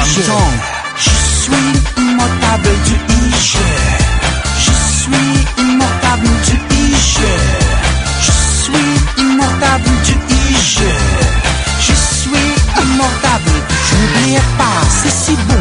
J'entends, je suis immortable du Ishe. Je suis immortable du Ishe. Je suis immortable du Ishe. Je suis immortable. N'oubliez pas, c'est si beau.